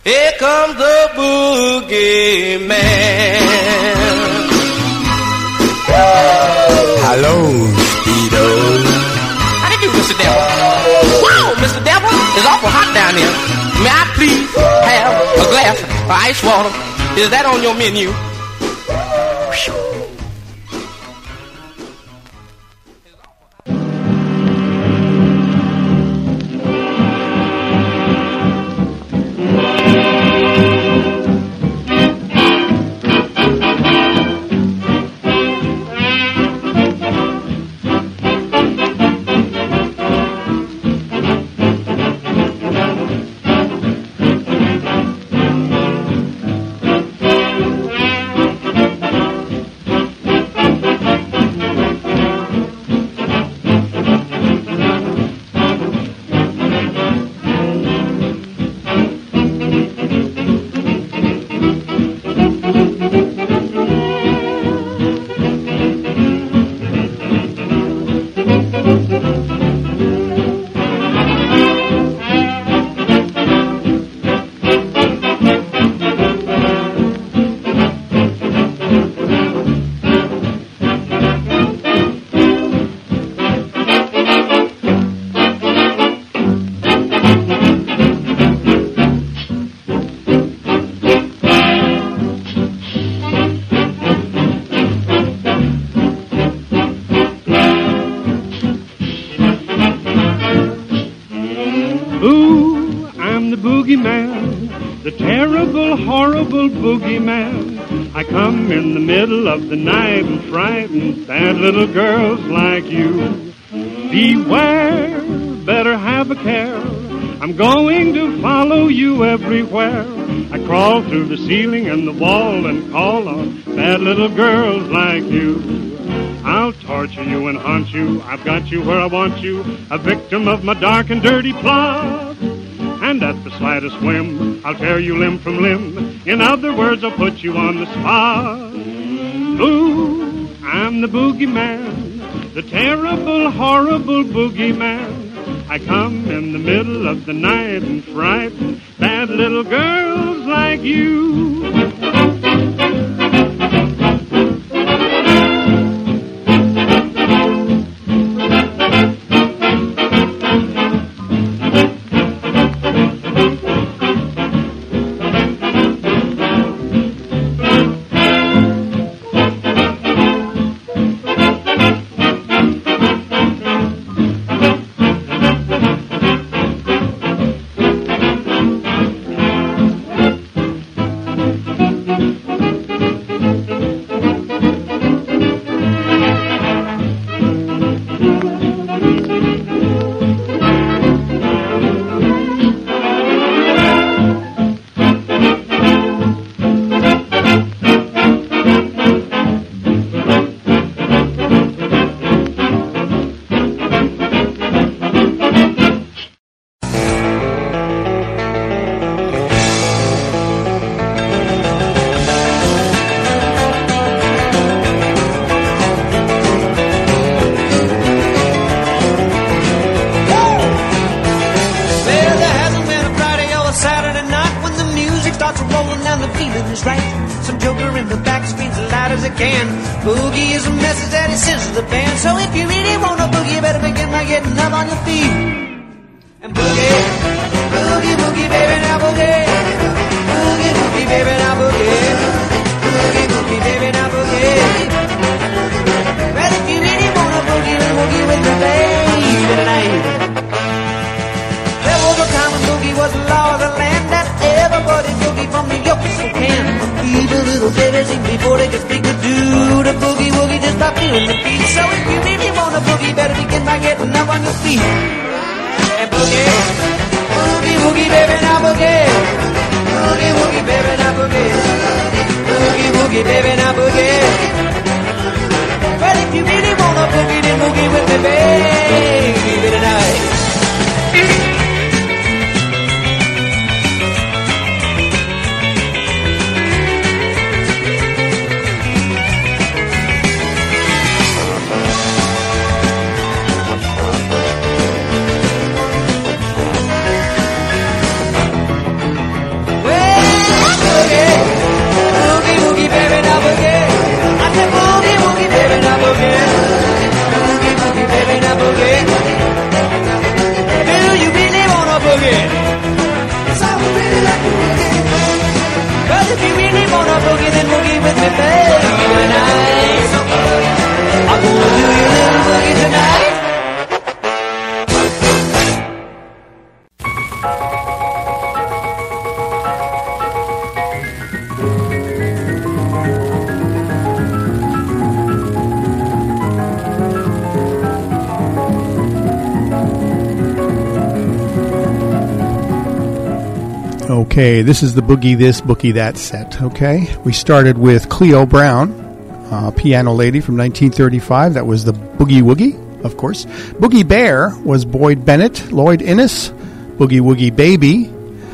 Here comes the boogie man. Hello, Speedo. How do you do, Mr. Devil? Wow, Mr. Devil, it's awful hot down here. May I please have a glass of ice water? Is that on your menu? Boogeyman, I come in the middle of the night and frighten sad little girls like you. Beware, better have a care. I'm going to follow you everywhere. I crawl through the ceiling and the wall and call on bad little girls like you. I'll torture you and haunt you. I've got you where I want you, a victim of my dark and dirty plot. And at the slightest whim, I'll tear you limb from limb. In other words, I'll put you on the spot. Ooh, I'm the boogeyman, the terrible, horrible boogeyman. I come in the middle of the night and frighten bad little girls like you. Okay, this is the Boogie This, Boogie That set, okay? We started with Cleo Brown, Piano Lady from 1935. That was the Boogie Woogie, of course. Boogie Bear was Boyd Bennett, Lloyd Innes, Boogie Woogie Baby.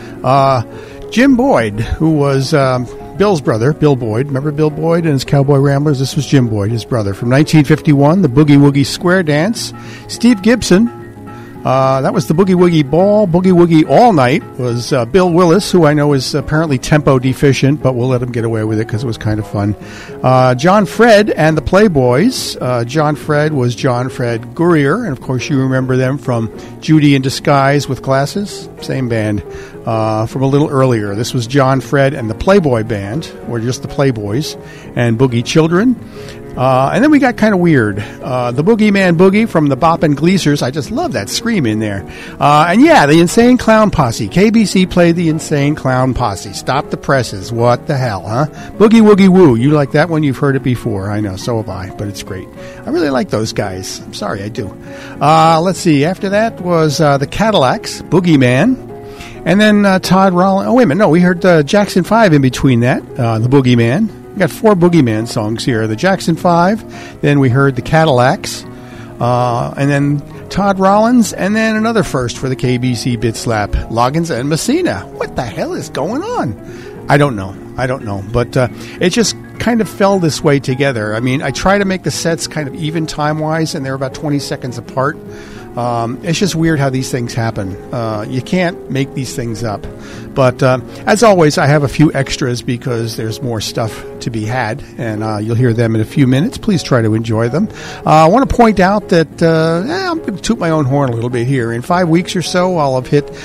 Jim Boyd, who was Bill's brother, Bill Boyd. Remember Bill Boyd and his Cowboy Ramblers? This was Jim Boyd, his brother. From 1951, the Boogie Woogie Square Dance. Steve Gibson, that was the Boogie Woogie Ball. Boogie Woogie All Night was Bill Willis, who I know is apparently tempo deficient, but we'll let him get away with it because it was kind of fun. John Fred and the Playboys. John Fred was John Fred Gurrier, and of course you remember them from Judy in Disguise with Glasses. Same band from a little earlier. This was John Fred and the Playboy Band, or just the Playboys, and Boogie Children. And then we got kind of weird. The Boogeyman Boogie from the Boppin' Gleasers. I just love that scream in there. And yeah, the Insane Clown Posse. KBC played the Insane Clown Posse. Stop the presses. What the hell, huh? Boogie Woogie Woo. You like that one? You've heard it before. I know, so have I, but it's great. I really like those guys. I'm sorry, I do. Let's see. After that was the Cadillacs, Boogeyman. And then Todd Rollins. Oh, wait a minute. No, we heard Jackson 5 in between that, the Boogeyman. We got 4 Boogeyman songs here. The Jackson 5, then we heard the Cadillacs, and then Todd Rollins, and then another first for the KBC Bit Slap, Loggins and Messina. What the hell is going on? I don't know, but it just kind of fell this way together. I mean, I try to make the sets kind of even time-wise, and they're about 20 seconds apart. It's just weird how these things happen. You can't make these things up. But as always, I have a few extras because there's more stuff to be had, and you'll hear them in a few minutes. Please try to enjoy them. I want to point out that I'm going to toot my own horn a little bit here. In 5 weeks or so, I'll have hit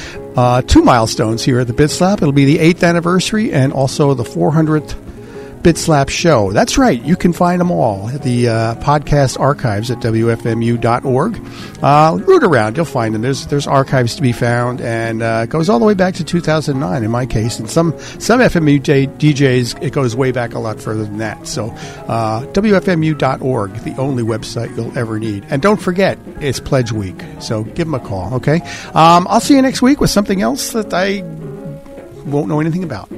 2 milestones here at the Bit Slap. It'll be the 8th anniversary and also the 400th Bit Slap show. That's right. You can find them all at the podcast archives at WFMU.org. Root around. You'll find them. There's archives to be found, and it goes all the way back to 2009 in my case. And some FMU DJs, it goes way back a lot further than that. So WFMU.org, the only website you'll ever need. And don't forget, it's Pledge Week. So give them a call, okay? I'll see you next week with something else that I won't know anything about.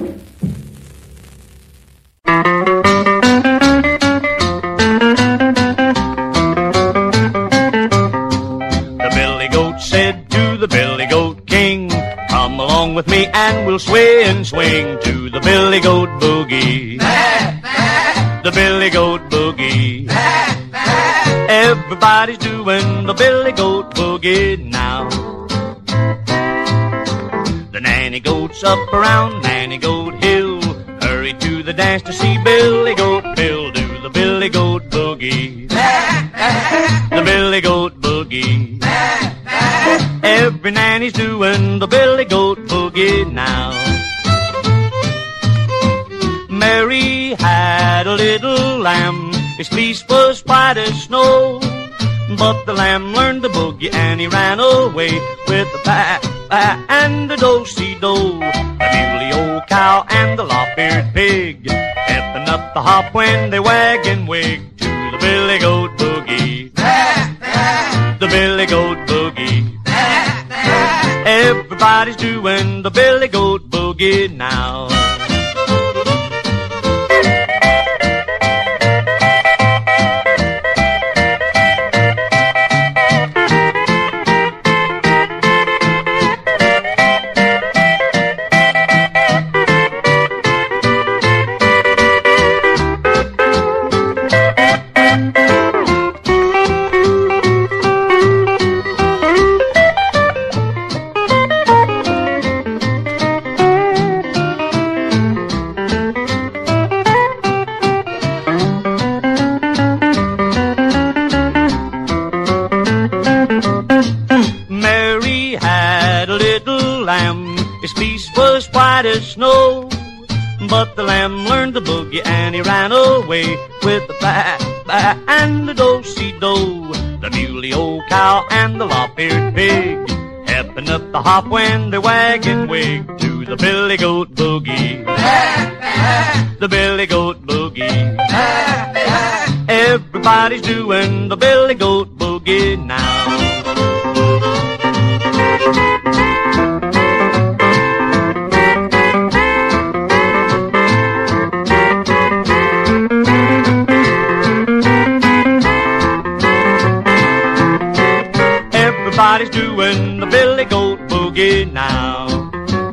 The Billy Goat said to the Billy Goat King, come along with me and we'll sway and swing to the Billy Goat Boogie. The Billy Goat Boogie. Everybody's doing the Billy Goat Boogie now. The nanny goats up around Nanny Goat Hill hurry to the dance to see Billy Goat Bill do the Billy Goat Boogie. The Billy Goat Boogie. Every nanny's doing the Billy Goat Boogie now. Mary had a little lamb, his fleece was white as snow. But the lamb learned the boogie and he ran away with the pa and the do-si-do. The muley old cow and the lop-eared pig stepping up the hop when they wag and wig to the Billy Goat Boogie. The Billy Goat Boogie. Everybody's doing the Billy Goat Boogie now. Snow, but the lamb learned the boogie and he ran away with the ba and the do-si-do. The muley old cow and the lop-eared pig hepping up the hop when they wag and wig to the Billy Goat Boogie. The Billy Goat Boogie. Everybody's doing the Billy Goat Boogie now. Everybody's doing the Billy Goat Boogie now.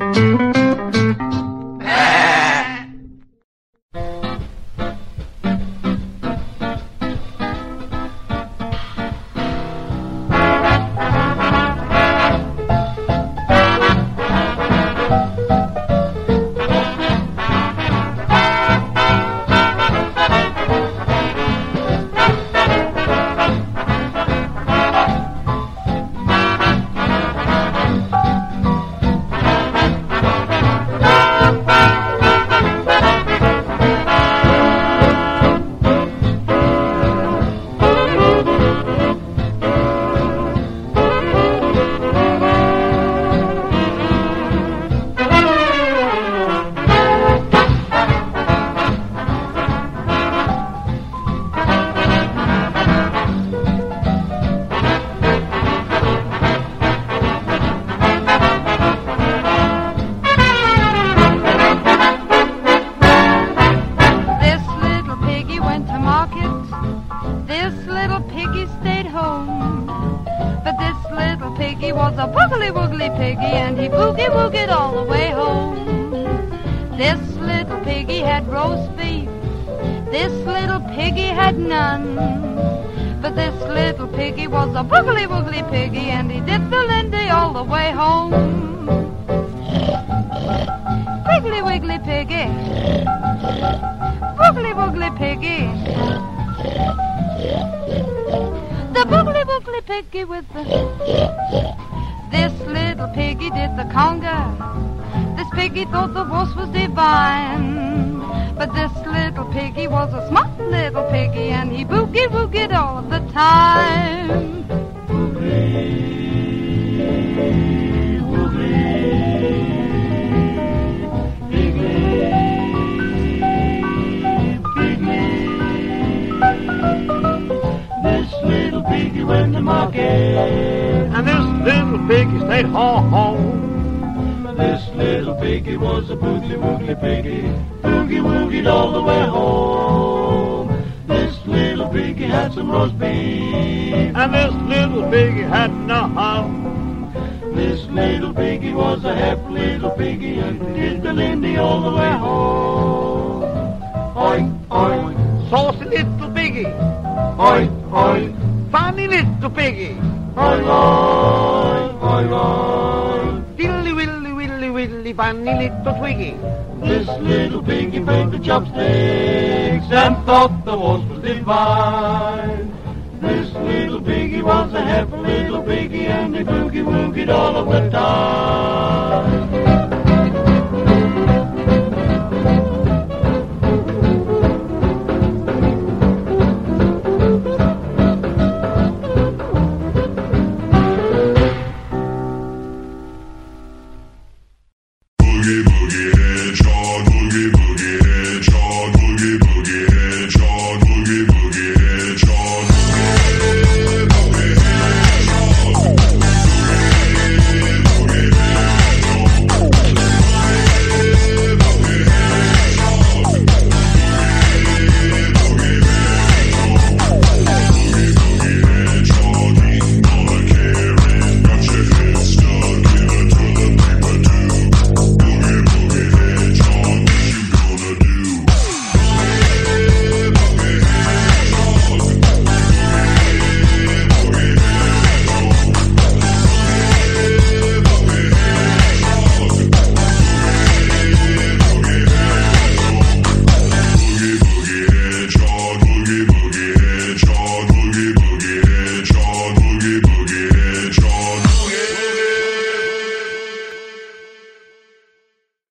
This little piggy did the conga. This piggy thought the horse was divine. But this little piggy was a smart little piggy, and he boogie-woogied all of the time. Piggy went to market, and this little piggy stayed home. This little piggy was a boogie-woogie piggy, boogie-woogied all the way home. This little piggy had some roast beef, and this little piggy had none. This little piggy was a happy little piggy, and did the Lindy all the way home. Oink, oink, saucy little piggy. Oink, oink. Funny little piggy. Oi, oi, oi, oi. Dilly willy willy willy, funny little twiggy. This little piggy made the chopsticks and thought the horse was divine. This little piggy was a happy little piggy, and he boogie-woogied all of the time.